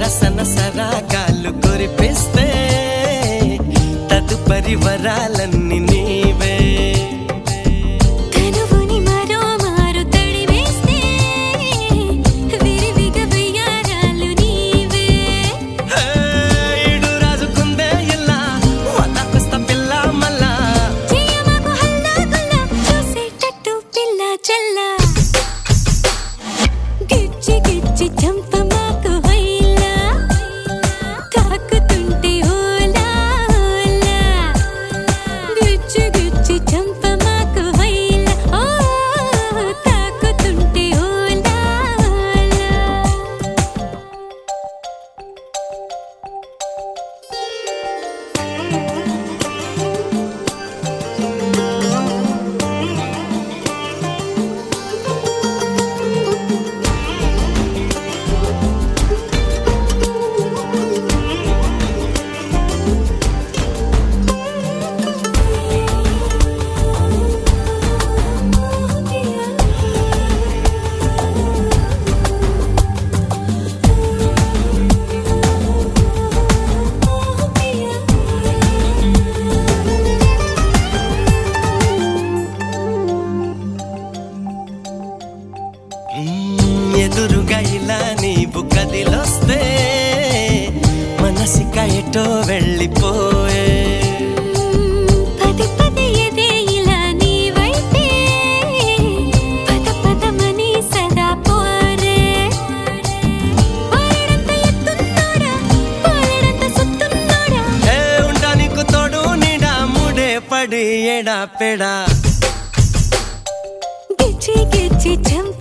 సరసన సరాగాలు కురిపిస్తే తదుపరి వరాలన్నీ నీవే కనువుని మరో మారు తడివేస్తే విరివిగా వెయ్యారాలు నీవే ఈడు రాజుకుందే ఇలా వదకొస్తా పిల్ల మళ్ళా చేయమాకు హల్లా గుల్లా చూసేటట్టు పిల్ల చల్లా గిచ్చి గిచ్చి చంపమాకు వైలా తాకుతుంటే ఓలా ఓలా గిచ్చి గిచ్చి చంపమాకు వైలా ఓ తాకుతుంటే ఓలా ఓలా ఎదురుగా ఇలా నీవు కదిలొస్తే మనసిక ఎటో వెళ్ళిపోయే పది పది ఎదే ఇలా నీ వైపే పద పదమని సదా పోరే పోరడంత ఎత్తున్నోడా పోరడంత సుత్తున్నోడా ఉంటా నీకు తోడు నీడా ముడే పడి ఎడా పెడా గిచ్చి గిచ్చి చంప